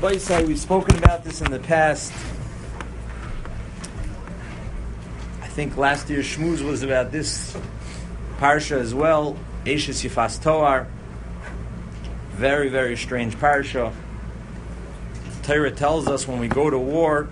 Rabbi Yisai, we've spoken about this in the past. I think last year's Shmuz was about this parsha as well. Eishes Yifas Toar. Very, very strange parsha. The Torah tells us when we go to war,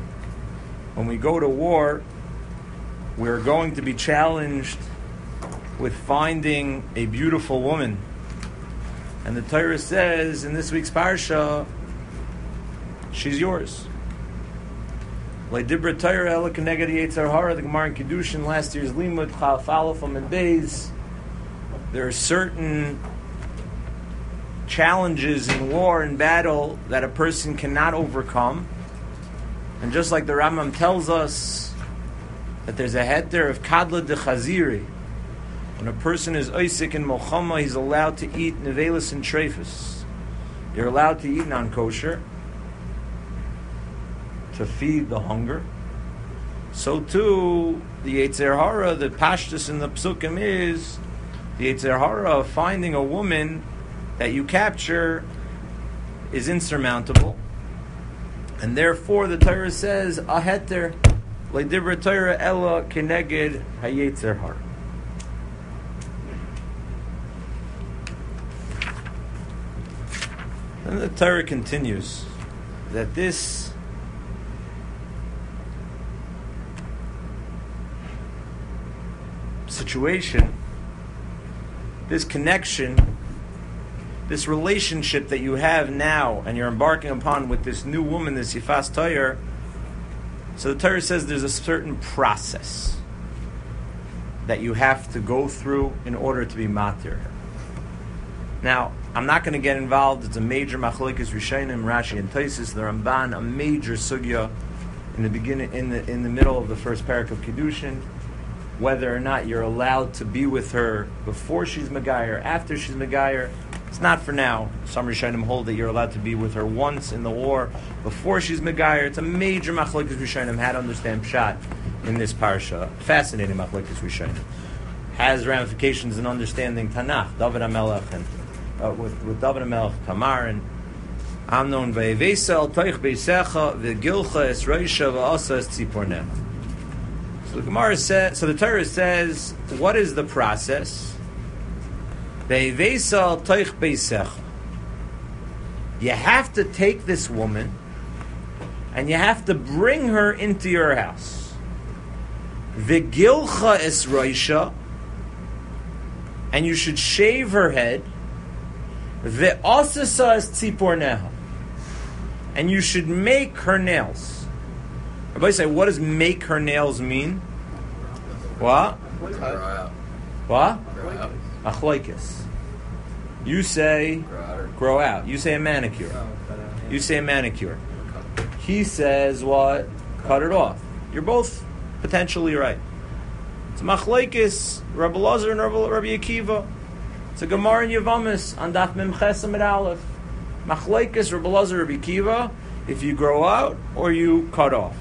we're going to be challenged with finding a beautiful woman. And the Torah says in this week's parsha, she's yours. Like Dibra Torah, Ela Keneged Yetzer Hara, the Gemara in Kiddushin, last year's Limud, Chaf Aleph and Beis. There are certain challenges in war and battle that a person cannot overcome. And just like the Rambam tells us that there's a heter of Kadla de Chaziri. When a person is Oisik in Mochama, he's allowed to eat Nevelis and Treifus. You're allowed to eat non-kosher to feed the hunger. So too, the Yetzer Hara, the Pashtus in the Psukim is the Yetzer Hara of finding a woman that you capture is insurmountable. And therefore the Torah says, a heter, le'dibra Torah ela keneged hayetzer hara. And the Torah continues that this situation, this connection, this relationship that you have now and you're embarking upon with this new woman, this Yifas Toar, so the Torah says there's a certain process that you have to go through in order to be matir. Now, I'm not going to get involved. It's a major machlokes Rishonim, Rashi and Tosfos, the Ramban, a major sugya in the beginning, in the middle of the first parak of Kiddushin, whether or not you're allowed to be with her before she's Megayer, after she's Megayer. It's not for now. Some Rishonim hold that you're allowed to be with her once in the war before she's Megayer. It's a major machlokes Rishonim how to understand Pshat in this parsha. Fascinating machlokes Rishonim. Has ramifications in understanding Tanakh, David HaMelech, and with David HaMelech, Tamar, and Amnon ve'evesel toich beisecha ve'gilcha es roisha ve'asa es tziporneh. So the Gemara says, so the Torah says, what is the process? Ve'evesel toich beisecha. You have to take this woman and you have to bring her into your house. Ve'gilcha es roisha, and you should shave her head. Ve'asasa es tziporneha, and you should make her nails. Everybody say, what does make her nails mean? What? What? Achloikis. You say grow out. You say a manicure. You say a manicure. He says what? Cut it off. You're both potentially right. It's machlokes Rabbi Elazar and Rabbi Akiva. It's a Gemara in Yevamos on Daf Mem Ches Amud Aleph. Machlokes Rabbi Elazar, Rabbi Akiva, if you grow out or you cut off.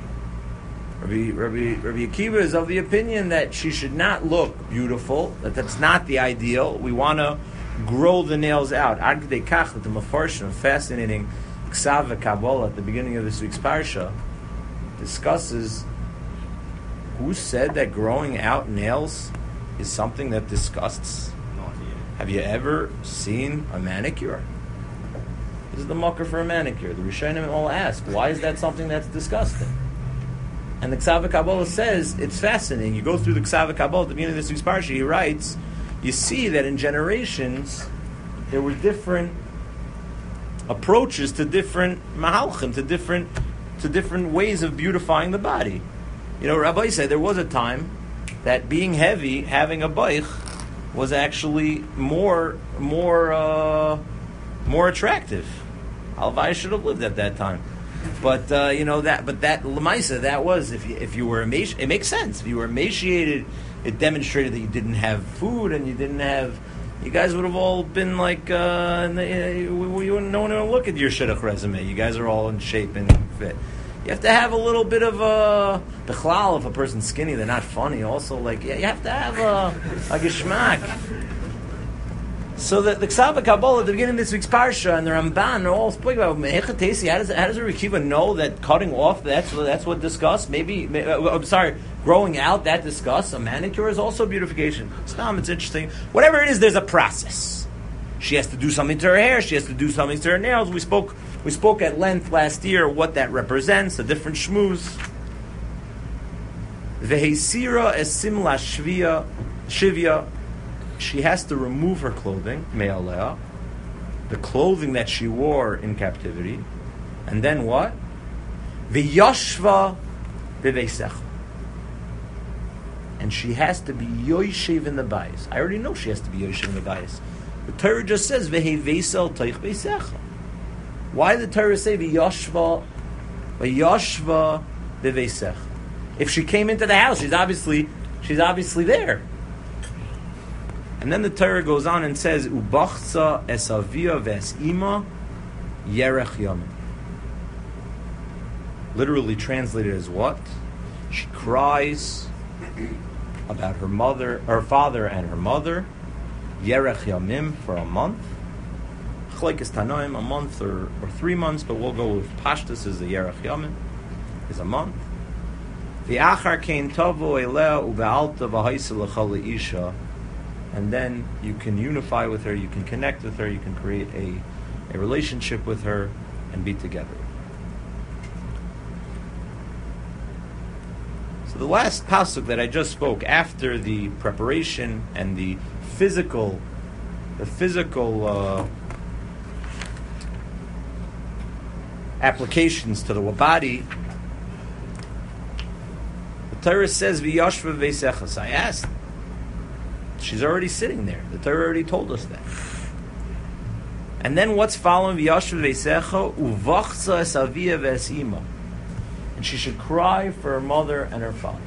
Rabbi Akiva is of the opinion that she should not look beautiful, that's not the ideal. We want to grow the nails out. Ad Kidei Kach, that the Mefarshim, fascinating Ksav Kabbalah at the beginning of this week's parsha, discusses who said that growing out nails is something that disgusts. Have you ever seen a manicure? This is the mucker for a manicure. The Rishonim all ask, why is that something that's disgusting? And the Ksav Kabbalah says, it's fascinating. You go through the Ksav Kabbalah at the beginning of this week's parsha, he writes, you see that in generations, there were different approaches to different mahalchim, to different ways of beautifying the body. You know, Rabbi said there was a time that being heavy, having a baich, was actually more attractive. Alvai should have lived at that time, but that Lamaisa, that was if you were emaciated, it makes sense. If you were emaciated, it demonstrated that you didn't have food and you didn't have. You guys would have all been like, no one would look at your shidduch resume. You guys are all in shape and fit. You have to have a little bit of a bechlal. If a person's skinny, they're not funny. Also, you have to have a geschmack. So the Ksava Kabbalah at the beginning of this week's Parsha and the Ramban are all speaking about Mechatesi. How does Rabbi Akiva know that cutting off, that's what discussed? I'm sorry, growing out, that discussed. A manicure is also beautification. It's interesting. Whatever it is, there's a process. She has to do something to her hair. She has to do something to her nails. We spoke at length last year what that represents, the different shmuz. Vehesira esim la shivya. She has to remove her clothing, me'alea, the clothing that she wore in captivity, and then what? V'yashva b'veisecha. And she has to be yoishev in the bayis. I already know she has to be yoishev in the bayis. The Torah just says v'heveisel teich beisecha. Why did the Torah say v'yashva b'veisecha? If she came into the house, she's obviously there. And then the Torah goes on and says, "Ubachza esavia ves'ima yerech yamin." Literally translated as what? She cries about her father and her mother, yerech yamim, for a month. Chlekes tanoim, a month or 3 months, but we'll go with Pashtus as the yerech yamin, is a month. V'achar kein tavo elea uve'alta v'haisa l'chal isha. And then you can unify with her, you can connect with her, you can create a relationship with her and be together. So the last pasuk that I just spoke, after the preparation and the physical applications to the body, the Torah says, "V'yashva v'secha." I asked, she's already sitting there. The Torah already told us that. And then what's following? V'yashva v'secha uvachza es avia v'esima. And she should cry for her mother and her father.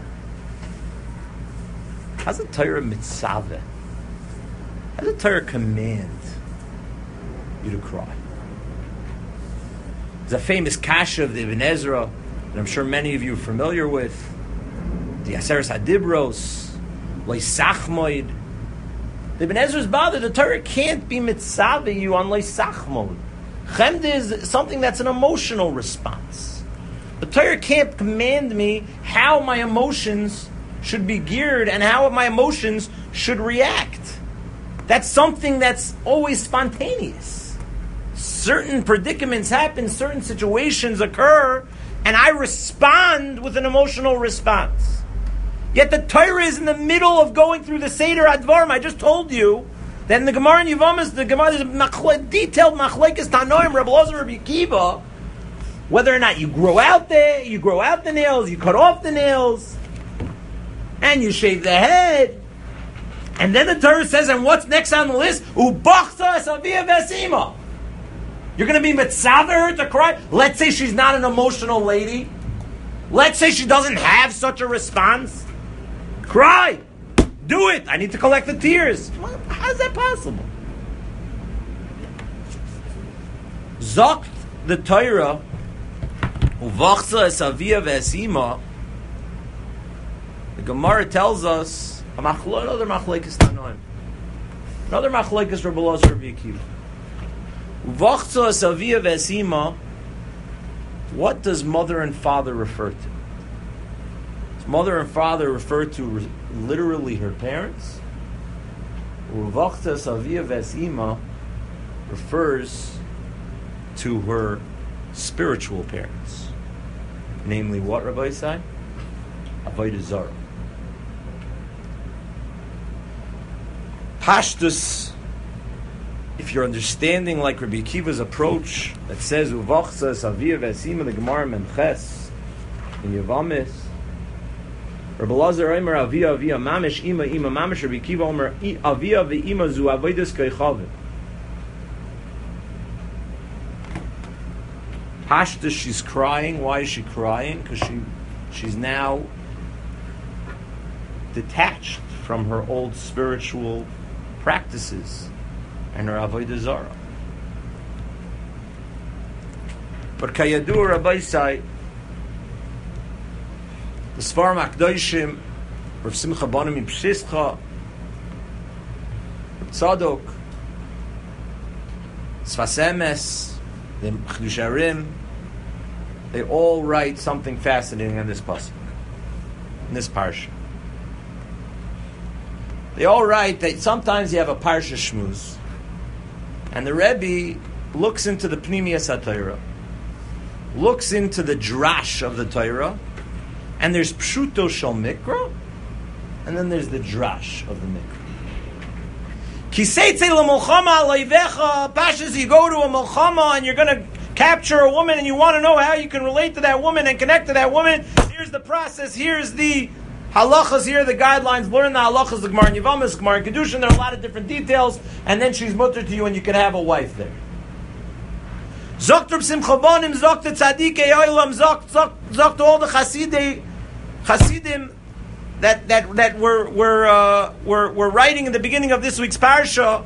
How's the Torah mitzaveh? How does the Torah command you to cry? There's a famous kasha of the Ibn Ezra that I'm sure many of you are familiar with. The Aseres Hadibros, Loisachmoid. The Ibn Ezra's bothered. The Torah can't be mitzaveh you on Loisachmoid. Chemda is something that's an emotional response. The Torah can't command me how my emotions should be geared and how my emotions should react. That's something that's always spontaneous. Certain predicaments happen, certain situations occur, and I respond with an emotional response. Yet the Torah is in the middle of going through the Seder Advarim. I just told you that in the Gemara in Yevamos, there's a detailed machlekes tanoim, Reb Elazar, Reb Akiva, whether or not you grow out the nails, you cut off the nails, and you shave the head. And then the Torah says, and what's next on the list? Ubachta es avia vesima. You're going to be mitzaver her to cry? Let's say she's not an emotional lady. Let's say she doesn't have such a response. Cry! Do it! I need to collect the tears. How is that possible? Zokt the Torah, Uvachza es avia vesima. The Gemara tells us another machlekes tanoim, another machlekes Reb Elazar Reb Akiva. Uvachza es avia vesima. What does mother and father refer to? Does mother and father refer to literally her parents? Uvachza es avia vesima refers to her spiritual parents. Namely, what, Rabbi Isai? Avodah Zarah. Pashtus, if you're understanding like Rabbi Akiva's approach that says Uvachza es avia vesima, the Gemara Memches in Yevamos, Rabbi Elazar Omer avia mamish ima mamish, Rabbi Akiva Omer avia ve'ima zu avodas keichavet. Pashtus, she's crying. Why is she crying? Because she's now detached from her old spiritual practices and her avodah zarah. But kayadu Rabbi Isai, the Sfarim Akdoshim, Rav Simcha Banim Pshischa, Tzadok, Sfas Emes, the Chidush Harim, they all write something fascinating in this pasuk, in this parsha. They all write that sometimes you have a parsha shmuz, and the Rebbe looks into the Pnimiyas HaTorah, looks into the drash of the Torah, and there's Pshuto Shel Mikra, and then there's the drash of the Mikra. Kiseitze l'molchama alayvecha, pashas, you go to a molchama and you're going to capture a woman and you want to know how you can relate to that woman and connect to that woman. Here's the process, here's the halachas, here are the guidelines, learn the halachas, the Gemara in Yevamos, Gemara in Kedushin, there are a lot of different details, and then she's mutter to you and you can have a wife there. Zokt Reb Simcha Bonim, zokt the Tzadikei Olam, zokt all the Chasidim that were writing in the beginning of this week's parsha.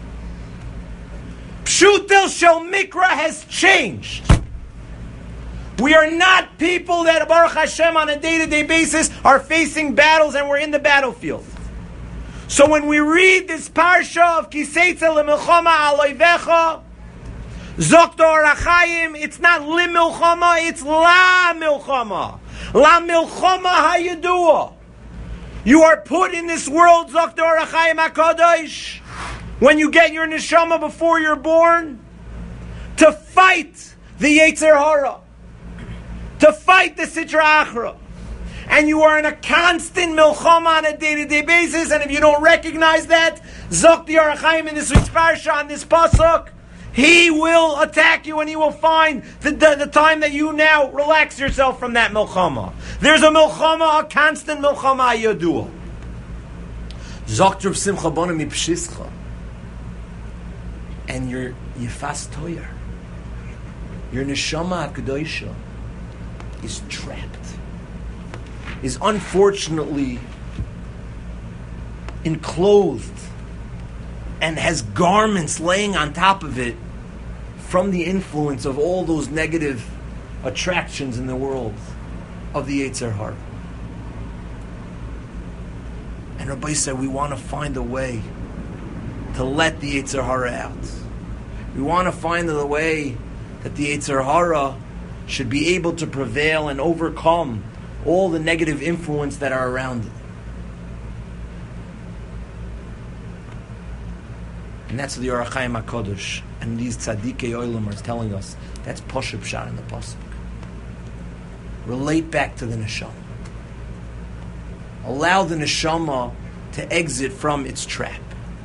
Pshutel Shel Mikra has changed. We are not people that, Baruch Hashem, on a day-to-day basis are facing battles and we're in the battlefield. So when we read this parsha of Kiseitze l'milchama aloivecha, Zok Or HaChaim, it's not li milchama, it's la milchama. La milchama hayedua. You are put in this world, Zok Or HaChaim HaKadosh, when you get your neshama before you're born, to fight the Yetzer Hara, to fight the Sitra Achra. And you are in a constant milchama on a day-to-day basis, and if you don't recognize that, Zok Or HaChaim in this week's parsha, on this pasuk, he will attack you and he will find the time that you now relax yourself from that milchama. There's a milchama, a constant milchama yadua. Zok Reb Simcha Bonim mipshischa. And your Yifas Toyer, your Neshama HaKadoshah, is trapped, is unfortunately enclosed, and has garments laying on top of it from the influence of all those negative attractions in the world of the Yetzer Hara. And Rabbi said, we want to find a way to let the Yetzer Hara out. We want to find the way that the Yetzer Hara should be able to prevail and overcome all the negative influence that are around it. And that's what the Or HaChaim HaKadosh and these Tzadikei Olam are telling us. That's Poshup Shah in the pasuk. Relate back to the neshama. Allow the neshama to exit from its trap.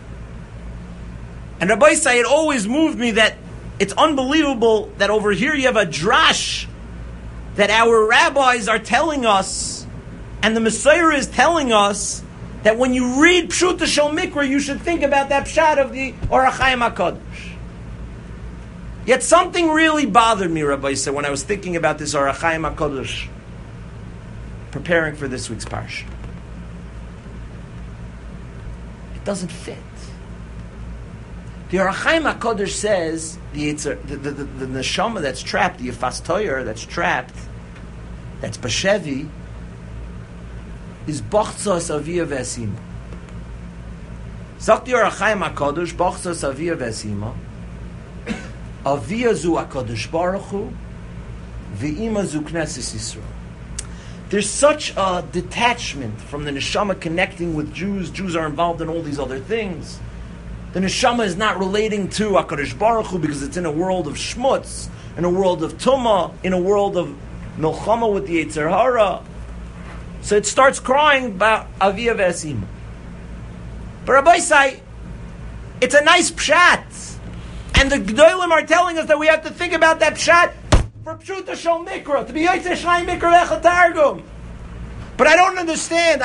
And Rabbi Say, it always moved me that it's unbelievable that over here you have a drash that our rabbis are telling us, and the Messiah is telling us, that when you read Pshuta Shel Mikra, you should think about that pshat of the Or HaChaim HaKadosh. Yet something really bothered me, Rabbi said, when I was thinking about this Or HaChaim HaKadosh, preparing for this week's parsha. It doesn't fit. The Or HaChaim HaKadosh says the neshama that's trapped, the Yifas Toyer that's trapped, that's Bashevi, is Bachtzos Aviyah V'Esima. Sagt the Or HaChaim HaKadosh, Bachtzos Aviyah V'Esima, Aviyah zu HaKadosh Baruch Hu, V'ima zu Knesset Yisrael. There's such a detachment from the neshama connecting with Jews. Jews are involved in all these other things. The neshama is not relating to HaKadosh Baruch Hu because it's in a world of shmutz, in a world of tumah, in a world of milchama with the Yetzer Hara. So it starts crying about Aviyah V'Esima. But Rabbi say, it's a nice pshat. And the Gdolim are telling us that we have to think about that pshat for Pshuta Shel Mikra, to be Yotzer Shnai Mikra Lecha Targum. But I don't understand.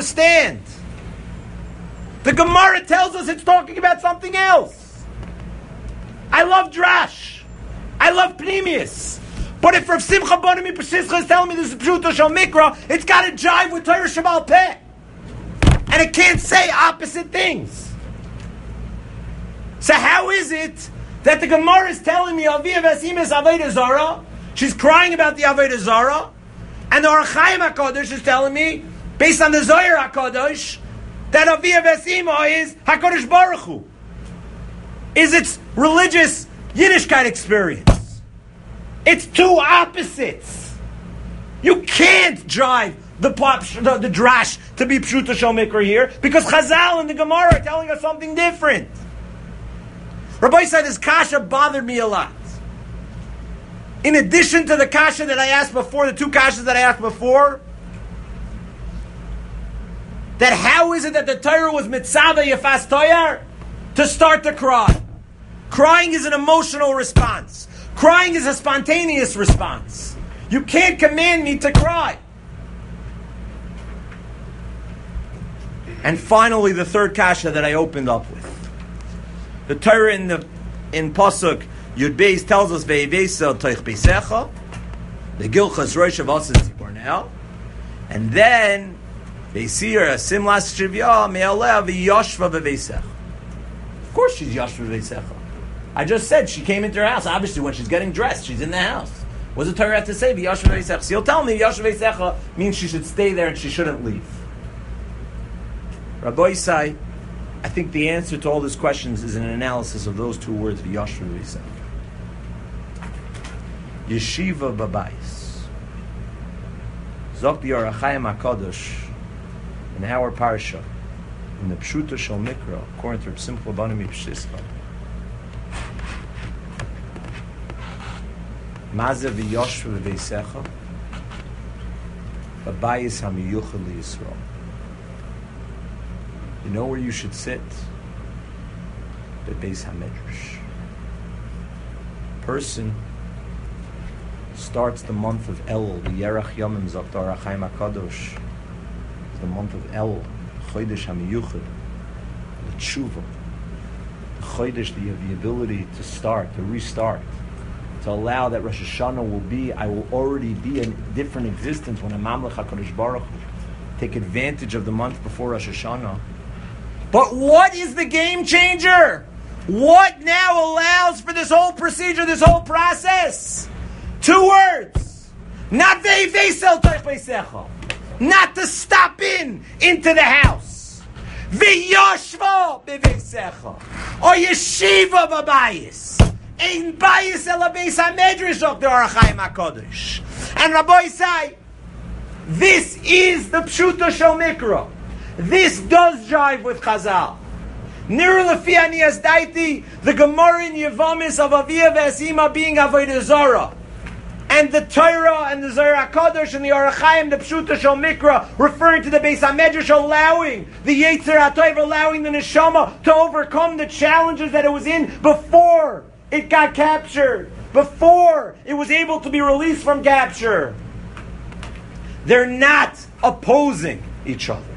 The Gemara tells us it's talking about something else. I love Drash. I love Pnimius. But if Rav Simcha Bonim Pesischa is telling me this is Pshuta Shel Mikra, it's got to jive with Torah Shebaal Peh. And it can't say opposite things. So how is it that the Gemara is telling me Aviyah V'Esima is Avodah Zarah? She's crying about the Avodah Zarah. And the Or HaChaim HaKadosh is telling me, based on the Zohar HaKadosh, that Aviyah V'Esima is HaKadosh Baruch Hu. Is its religious Yiddishkeit experience. It's two opposites. You can't drive the drash to be Pshuta Shel Mikra here because Chazal and the Gemara are telling us something different. Rabbi said this kasha bothered me a lot. In addition to the kasha that I asked before, the two kashas that I asked before, that how is it that the Torah was mitzvah yefas toyar to start to cry? Crying is an emotional response. Crying is a spontaneous response. You can't command me to cry. And finally, the third kasha that I opened up with. The Torah in Pasuk Yud Beis tells us ve'ivesa toich beisecha, the gilchas rosh of us tzibor now, and then ve'sir simlas shivya me'aleh v'yoshva v'veisecha. Of course, she's yoshva v'veisecha. I just said she came into her house. Obviously, when she's getting dressed, she's in the house. What does the Torah have to say? V'yoshva v'veisecha. So you'll tell me v'yoshva v'veisecha means she should stay there and she shouldn't leave. Rabbi Isai, I think the answer to all these questions is an analysis of those two words, v'yoshva v'veisecha. Yeshiva Babayis. Zok the Ohr HaChaim HaKadosh in our parsha, in the Pshuta Shel Mikra, according to Reb Simcha Bani Mipshischa. Maze v'yoshva v'veisecha Babayis HaMiyuchad LiYisrael. You know where you should sit? The Beis HaMedrash. Person starts the month of Elul, the Yerach Yomim Zok the Ohr HaChaim HaKadosh. It's the month of Elul, Chodesh HaMiyuchad, the Tshuva, the Chodesh, the ability to start, to restart, to allow that Rosh Hashanah will be, I will already be a different existence when I'm Mamlech HaKadosh Baruch Hu. Take advantage of the month before Rosh Hashanah. But what is the game changer? What now allows for this whole procedure, this whole process? Two words. Not ve'ivesel toich beisecha. Not to stop into the house. V'yoshva b'veisecha. Or yeshiva b'bayis. Ein bayis ela beis hamedrash of the Ohr HaChaim HaKadosh. And Rabbi say, this is the Pshuta Shel Mikra. This does jive with Chazal. Nira lefi ani asdaiti, the Gemara in Yevamis of Aviyah ve'esima being Avodah Zarah. And the Torah and the Zohar HaKadosh and the Ohr HaChaim, the Pshuta Shel Mikra, referring to the Beis HaMedrash, allowing the Yetzer HaTov, allowing the Neshama to overcome the challenges that it was in before it got captured, before it was able to be released from capture. They're not opposing each other.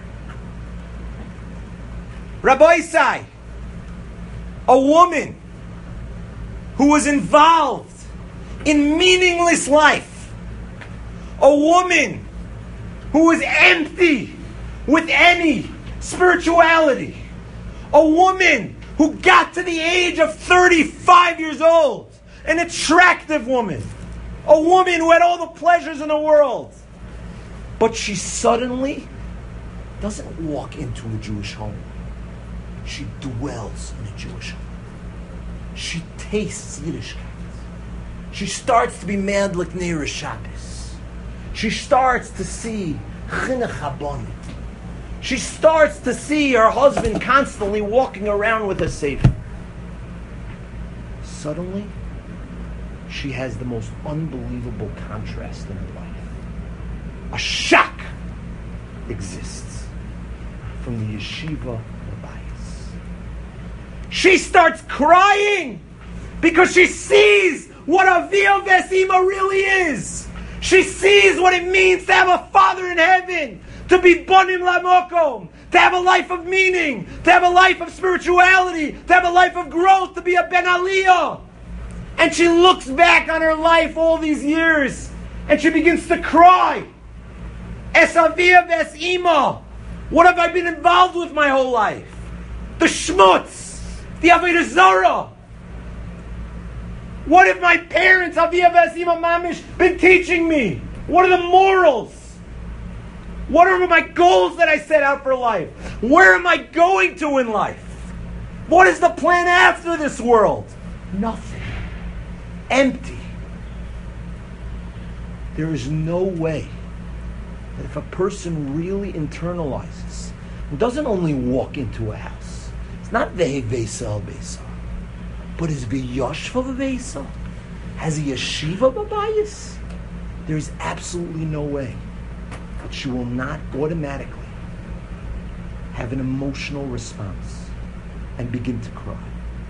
Rabbi Isai, a woman who was involved in meaningless life, a woman who was empty with any spirituality, a woman who got to the age of 35 years old, an attractive woman, a woman who had all the pleasures in the world, but she suddenly doesn't walk into a Jewish home. She dwells in a Jewish home. She tastes Yiddishkeit. She starts to be madlik near Shabbos. She starts to see chinuch habonim. She starts to see her husband constantly walking around with a sefer. Suddenly, she has the most unbelievable contrast in her life. A shock exists from the yeshiva Babayis. She starts crying because she sees what Aviyah Vesima really is. She sees what it means to have a Father in heaven, to be Bonim Lamokom, to have a life of meaning, to have a life of spirituality, to have a life of growth, to be a Ben Aliyah. And she looks back on her life all these years, and she begins to cry. Es Aviyah Vesima. What have I been involved with my whole life? The Shmutz, the Avodah Zarah. What have my parents, Aviyah Vesima Mamish, been teaching me? What are the morals? What are my goals that I set out for life? Where am I going to in life? What is the plan after this world? Nothing. empty. There is no way that if a person really internalizes and doesn't only walk into a house, it's not vehevesa al-besa, but is biyoshva v'besa, has a yeshiva b'bayis, there is absolutely no way that she will not automatically have an emotional response and begin to cry.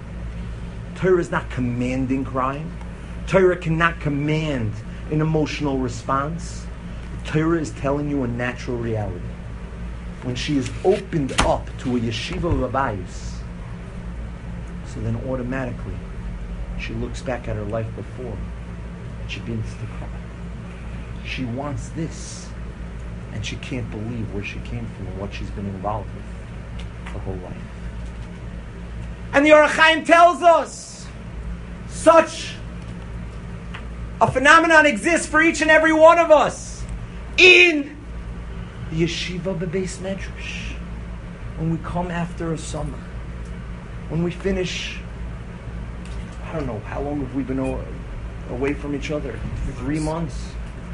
Torah is not commanding crying. Torah cannot command an emotional response. Torah is telling you a natural reality. When she is opened up to a yeshiva b'bayis, so then automatically she looks back at her life before and she begins to cry. She wants this, and she can't believe where she came from and what she's been involved with her whole life. And the Orach Chaim tells us such a phenomenon exists for each and every one of us in the yeshiva b'beis medrash. When we come after a summer, when we finish, I don't know, how long have we been away from each other? 3 months?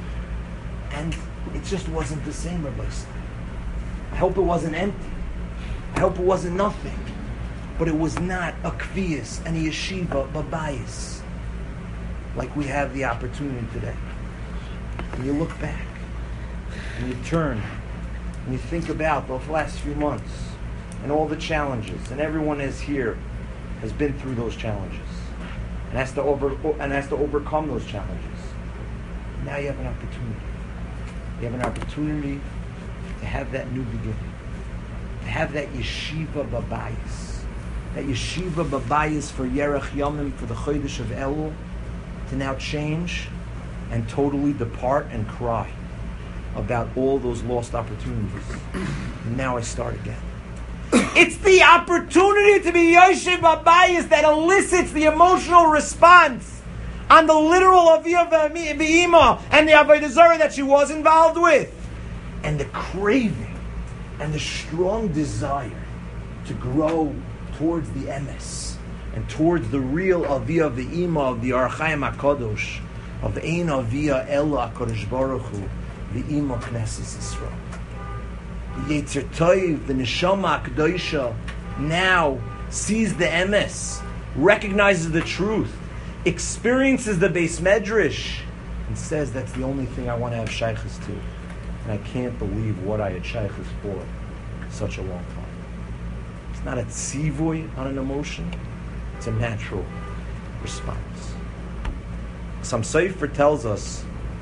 And it just wasn't the same, Rabbi Stein. I hope it wasn't empty. I hope it wasn't nothing. But it was not a kvias and a yeshiva b'bayis like we have the opportunity today. And you look back, and you turn, and you think about the last few months, and all the challenges, and everyone is here, has been through those challenges, and has to overcome those challenges. Now you have an opportunity. You have an opportunity to have that new beginning, to have that yeshiva b'bayis, that yeshiva b'bayis for Yerech Yomim, for the Chodesh of Elul, to now change and totally depart and cry about all those lost opportunities. And now I start again. It's the opportunity to be Yoshev B'bayis that elicits the emotional response on the literal Aviyah V'Ima and the Avodah Zarah that she was involved with. And the craving and the strong desire to grow towards the emes and towards the real Aviyah V'Ima of the Orach Chaim HaKadosh, of the Ein Aviyah Ela HaKadosh Baruch Hu, V'Ima Knesset Yisrael. The Yetzer Tov, the Neshama HaKadoshah, now sees the emes, recognizes the truth, experiences the Beis Medrash, and says, that's the only thing I want to have shaykhs to. And I can't believe what I had shaykhs for such a long time. It's not a tzivoy on an emotion, it's a natural response. Some Sefer tells us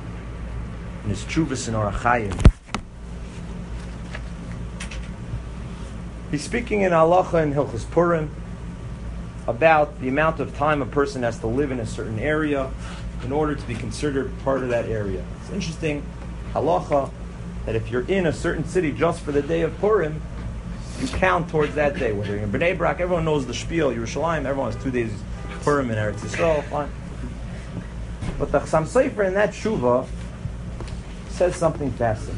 in his Tshuvas in Orach Chaim, he's speaking in Halacha in Hilchos Purim about the amount of time a person has to live in a certain area in order to be considered part of that area. It's interesting, Halacha, that if you're in a certain city just for the day of Purim, you count towards that day. Whether you're in Bnei Brak, everyone knows the spiel, Yerushalayim, everyone has 2 days Purim in Eretz Yisrael, fine. But the Chassam Sofer in that Shuvah says something fascinating.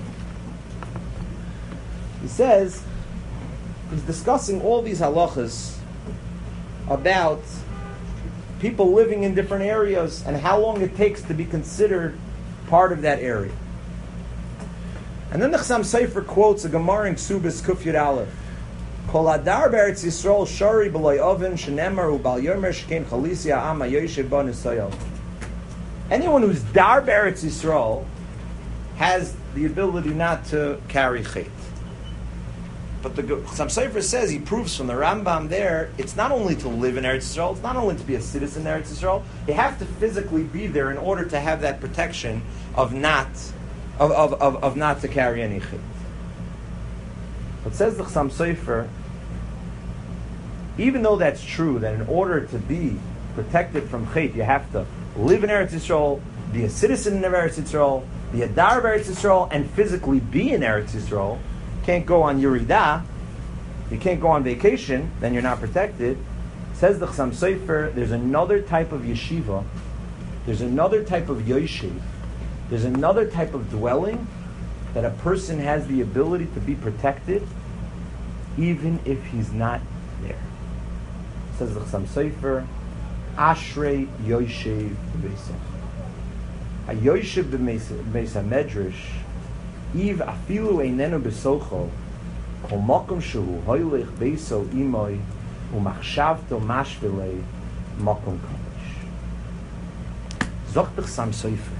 He says, he's discussing all these halachas about people living in different areas and how long it takes to be considered part of that area. And then the Chassam Sofer quotes a Gemara in Ksubis Kuf Yud Aleph. Kol adar be'eretz Yisrael shari b'loi oven shenemar u'bal yomer shekem chalisi ha'am ha'yoshev bo nisayel. Anyone who's dar be'eretz Yisrael has the ability not to carry chait. But the Chassam Sofer says, he proves from the Rambam there, it's not only to live in Eretz Yisrael, it's not only to be a citizen in Eretz Yisrael, you have to physically be there in order to have that protection of not to carry any chait. But says the Chassam Sofer, even though that's true, that in order to be protected from chait, you have to live in Eretz Yisrael, be a citizen in Eretz Yisrael, be a dar of Eretz Yisrael, and physically be in Eretz Yisrael. You can't go on Yeridah, you can't go on vacation, then you're not protected. Says the Chassam Sofer, there's another type of yeshiva, there's another type of yoshev, there's another type of dwelling that a person has the ability to be protected even if he's not there. Says the Chassam Sofer, Ashrei Yoshev B'Beisach. HaYoshev B'Beis HaMedrash Iv Afilu Einenu B'Socho Kol Makom Shehu Hoylech Beiso Imoi Umachshavto Mashvilei Makom Kadosh. Zogt Sam Sofer.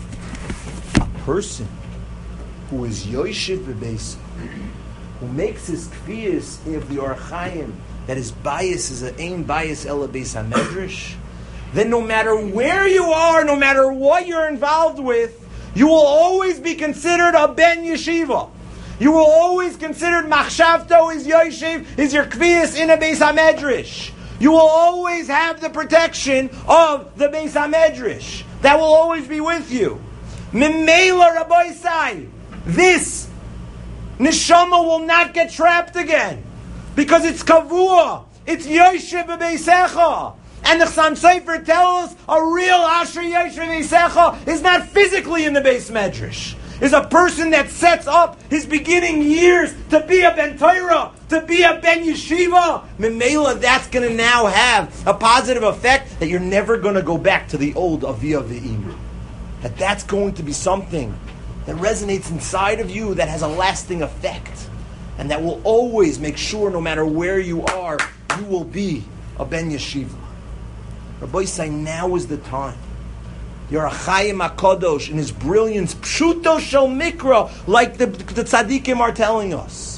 A person who is Yoshev B'Beisach, who makes his kfiyas of the Orach Chaim, that his bias is an aim bias ela beis hamedrash, then no matter where you are, no matter what you're involved with, you will always be considered a ben yeshiva. You will always considered machshavto is yoshev, is your kfiyas in a beis hamedrash. You will always have the protection of the beis hamedrash. That will always be with you. Mimela Rabbi Sai, this neshama will not get trapped again. Because it's kavua, it's yoshev b'beisecha. And the Chassam Sofer tells us a real asher yoshev b'beisecha is not physically in the beis medrash. Is a person that sets up his beginning years to be a ben Torah, to be a ben yeshiva. Memela, that's going to now have a positive effect that you're never going to go back to the old aviyah v'imah. That's going to be something that resonates inside of you, that has a lasting effect. And that will always make sure, no matter where you are, you will be a ben yeshiva. Rabbi say, now is the time. The Orach Chaim HaKadosh, in his brilliance, pshuto shel mikra, like the tzaddikim are telling us,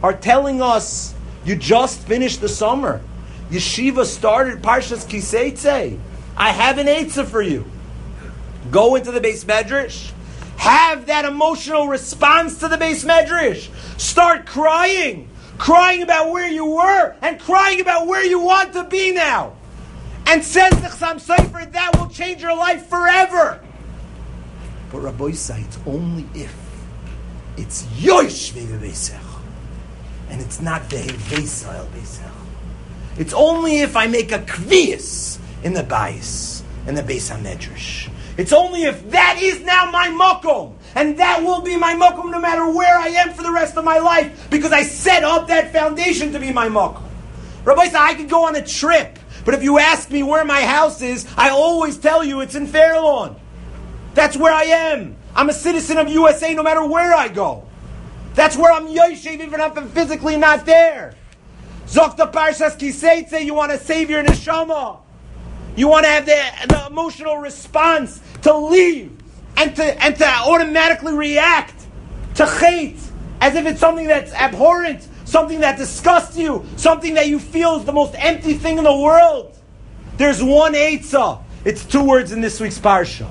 you just finished the summer. Yeshiva started Parshas Kiseitze. I have an eitzah for you. Go into the beis medrash. Have that emotional response to the beis medrash. Start crying about where you were and crying about where you want to be now. And says the Chassam Sofer, that will change your life forever. But Rabbi say it's only if it's Yoshvei B'Beisecha and it's not Ve'Veisel B'Beisecha. It's only if I make a kvias in the bias and the Beis HaMedrash. It's only if that is now my makom, and that will be my makom no matter where I am for the rest of my life, because I set up that foundation to be my makom. Rabbi said, I could go on a trip, but if you ask me where my house is, I always tell you it's in Fairlawn. That's where I am. I'm a citizen of USA no matter where I go. That's where I'm yoshev, even if I'm physically not there. Zokta Parshas Kiseitze, you want to save your neshama. You want to have the emotional response to leave and to automatically react to chait as if it's something that's abhorrent, something that disgusts you, something that you feel is the most empty thing in the world. There's one eitzah. It's 2 words in this week's parsha.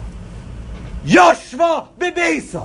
Yoshva bebeisa.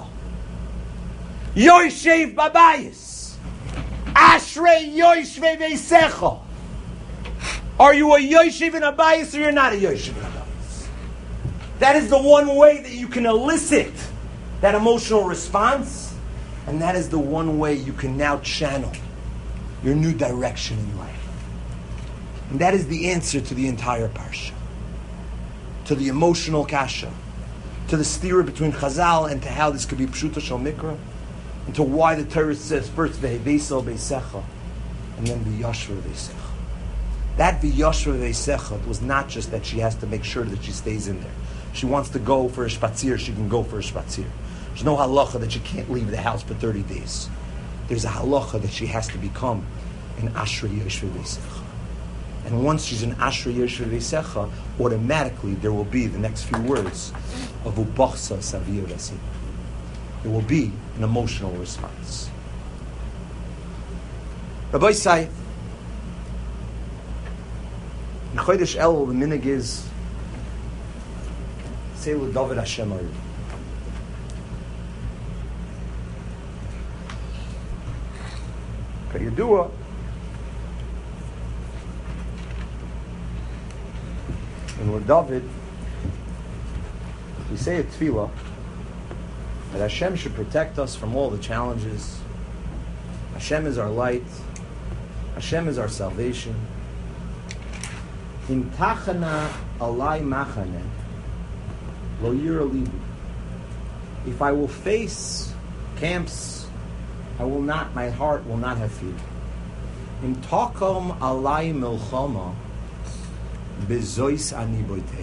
Yoshev babayis. Ashrei yoshve beisecha. Are you a yoshev in a bayis or you're not a yoshev in a bayis? That is the one way that you can elicit that emotional response, and that is the one way you can now channel your new direction in life. And that is the answer to the entire parsha, to the emotional kasha, to the stira between Chazal and to how this could be pshuta shel mikra, and to why the Torah says first ve'veisel beisecha and then v'yashva beisecha. That v'yashva beisecha was not just that she has to make sure that she stays in there. She wants to go for a spatzir, she can go for a spatzir. There's no halacha that she can't leave the house for 30 days. There's a halacha that she has to become an Ashrei Yoshvei Beisecha. And once she's an Ashrei Yoshvei Beisecha, automatically there will be the next few words of Ubachsa Savir Vasi. There will be an emotional response. Rabbi Sai, in Chodesh El, the minig is say David Hashem Aru. Yedua, and with David, we say a tefillah that Hashem should protect us from all the challenges. Hashem is our light. Hashem is our salvation. Im tachana alai machane lo yira libi. If I will face camps, my heart will not have fear. In takom alai milchama bezois ani boiteach.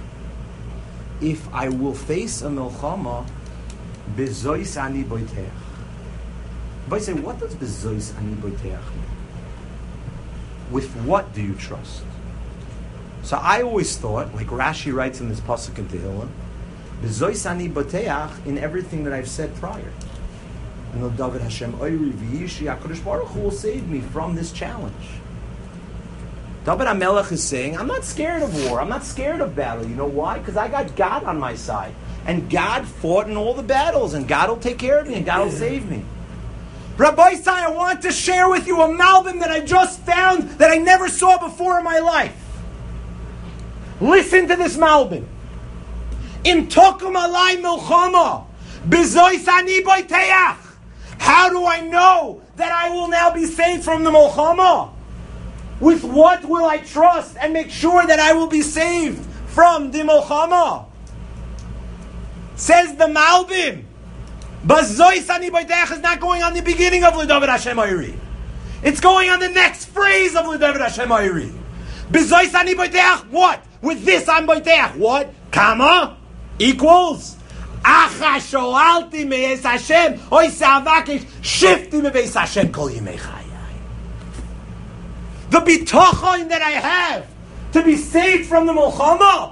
If I will face a milchama, bezois ani boiteach. But I say, what does bezois ani boiteach mean? With what do you trust? So I always thought, like Rashi writes in this pasuk in Tehillim, bezois ani boiteach in everything that I've said prior. And the David Hashem Oiri V'yishi HaKadosh Baruch Hu will save me from this challenge. David HaMelech is saying, I'm not scared of war. I'm not scared of battle. You know why? Because I got God on my side. And God fought in all the battles. And God will take care of me. And God will save me. Rabbi Sai, I want to share with you a Malbim that I just found that I never saw before in my life. Listen to this Malbim. Im tokum alai milchama. Bezois ani boiteach. How do I know that I will now be saved from the milchama? With what will I trust and make sure that I will be saved from the milchama? Says the Malbim, Bezois ani boiteach is not going on the beginning of L'David Hashem Oiri. It's going on the next phrase of L'David Hashem Oiri. Bezois ani boiteach, what? With this I'm boiteach. What? Kama equals Acha shoalti me'es Hashem oy se'avakish shifti me'beis Hashem kol yimei chayai. The bitachon that I have to be saved from the milchama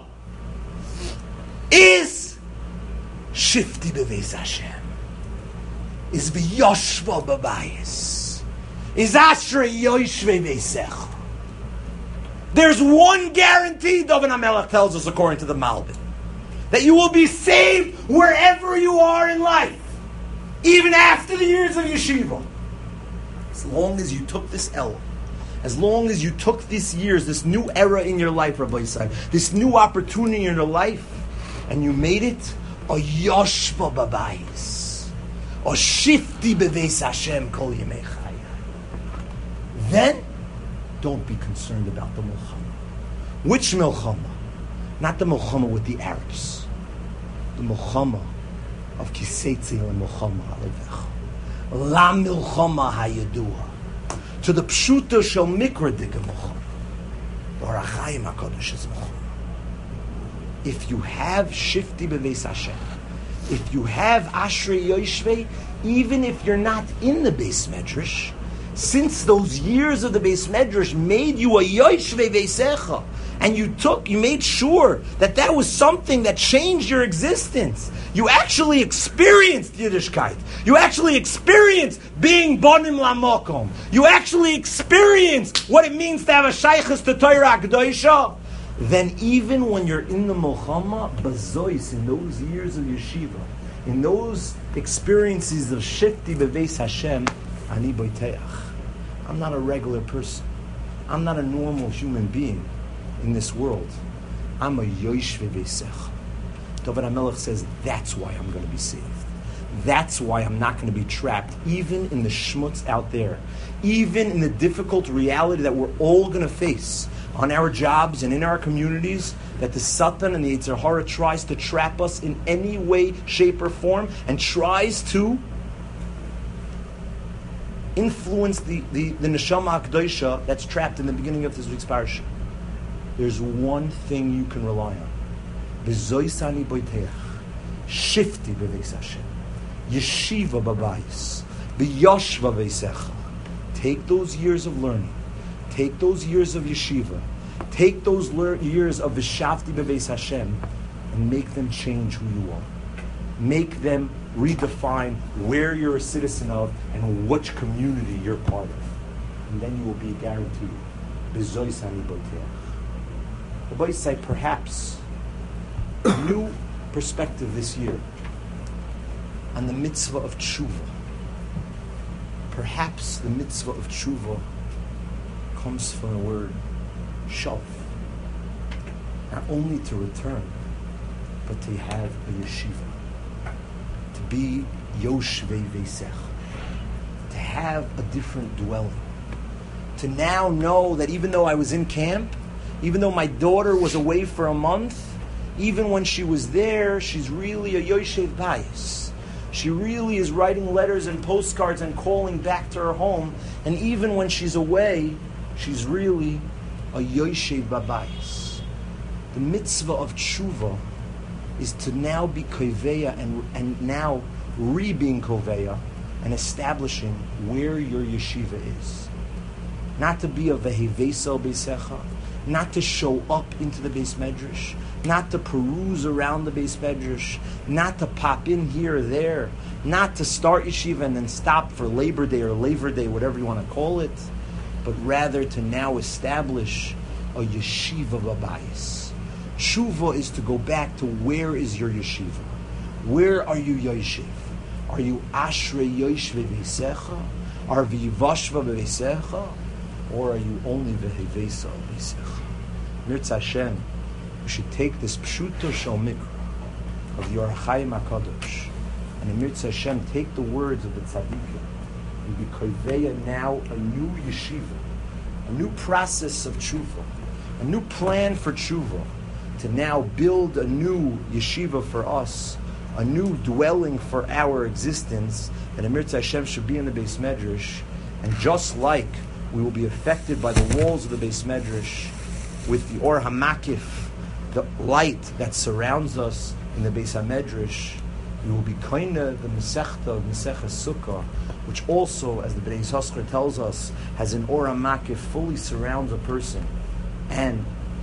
is shifti be'beis Hashem. Is v'yoshva b'bayis. Is ashrei yoshvei beisech. There's one guarantee, David HaMelech tells us according to the Malbim, that you will be saved wherever you are in life, even after the years of yeshiva. As long as you took this L, as long as you took these years, this new era in your life, Rabbi Yisrael, this new opportunity in your life, and you made it a yoshva babayis, a shifti beveis Hashem kol yemei chayai. Then, don't be concerned about the milchama. Which milchama? Not the milchama with the Arabs. The milchama of Kisei Tzil and milchama halevecha. La milchama hayadua. To the pshuta shel mikra diga milchama. Or achayim HaKadosh is milchama. If you have shifti beveis Hashem, if you have ashrei yoshvei, even if you're not in the Beis Medrash, since those years of the Beis Medrash made you a yoshvei veisecha, and you made sure that was something that changed your existence. You actually experienced Yiddishkeit. You actually experienced being bonim lamokom. You actually experienced what it means to have a shaychus to Torah Kedoshah. Then even when you're in the milchama, bazois, in those years of yeshiva, in those experiences of shifti beveis Hashem, ani boiteach. I'm not a regular person. I'm not a normal human being in this world. I'm a yoshve beisech. David HaMelech says, that's why I'm going to be saved. That's why I'm not going to be trapped, even in the schmutz out there, even in the difficult reality that we're all going to face on our jobs and in our communities, that the Satan and the Yetzer Hara tries to trap us in any way, shape, or form, and tries to influence the neshama HaKadoshah that's trapped in the beginning of this week's parasha. There's one thing you can rely on. Bezois ani boiteach. Shifti beveis Hashem. Yeshiva babayis. Beyoshva veisecha. Take those years of learning. Take those years of yeshiva. Take those years of vishavti beveis Hashem and make them change who you are. Make them redefine where you're a citizen of and which community you're part of. And then you will be guaranteed. Bezois ani boiteach. The Rabbi say perhaps a new perspective this year on the mitzvah of tshuva. Perhaps the mitzvah of tshuva comes from the word shalf. Not only to return, but to have a yeshiva. To be yoshvei veisech. To have a different dwelling. To now know that even though I was in camp, even though my daughter was away for a month, even when she was there, she's really a yoshev bayis. She really is writing letters and postcards and calling back to her home. And even when she's away, she's really a yoshev babayis. The mitzvah of tshuva is to now be koveya and now re-being koveya and establishing where your yeshiva is. Not to be a vehevesel beisecha, not to show up into the Beis Medrash, not to peruse around the Beis Medrash, not to pop in here or there, not to start yeshiva and then stop for Labor Day or Labor Day, whatever you want to call it, but rather to now establish a yeshiva b'bayis. Tshuva is to go back to where is your yeshiva? Where are you yoshev? Are you ashrei yoshve b'eisecha? Are v'yivashva b'eisecha? Or are you only v'hevesa b'eisecha? Mirtz Hashem, we should take this pshuto shel mikra of the Or HaChaim HaKadosh, and in Mirtz Hashem, take the words of the tzaddikim, and be koveya now a new yeshiva, a new process of tshuva, a new plan for tshuva, to now build a new yeshiva for us, a new dwelling for our existence, that in Mirtz Hashem should be in the Beis Medrash, and just like we will be affected by the walls of the Beis Medrash with the Or HaMakif, the light that surrounds us in the Beis HaMedrash, we will be kinda the Masechta of Masechah Sukkah, which also, as the Bnei Yissaschar tells us, has an Or HaMakif, fully surrounds a person and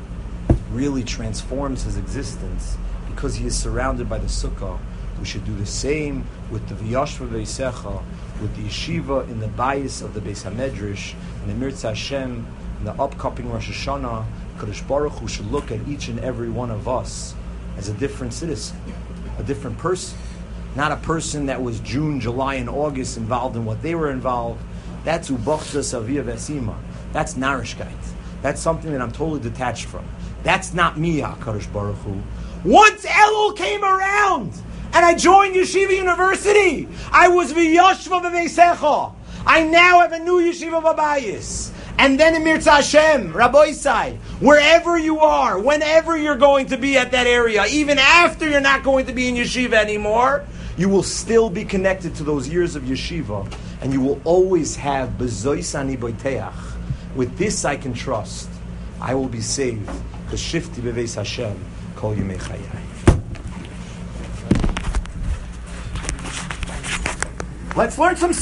really transforms his existence because he is surrounded by the Sukkah. We should do the same with the V'yashva V'yisecha, with the yeshiva in the bias of the Beis HaMedrash, and the Mirtz Hashem, in the upcoming Rosh Hashanah, Kadosh Baruch Hu should look at each and every one of us as a different citizen, a different person. Not a person that was June, July, and August involved in what they were involved. That's Ubachza Savia Vesima. That's Narishkeit. That's something that I'm totally detached from. That's not me, HaKadosh Baruch Hu. Once Elul came around, and I joined Yeshiva University, I was v'yashva b'veisecha. I now have a new Yeshiva b'bayis. And then in Mirtz Hashem, Rabbi Isai, wherever you are, whenever you're going to be at that area, even after you're not going to be in Yeshiva anymore, you will still be connected to those years of Yeshiva, and you will always have Bezois Ani Boiteach. With this I can trust. I will be saved. Because Shifti Beveis Hashem, Kol Yemei Chayai. Let's learn some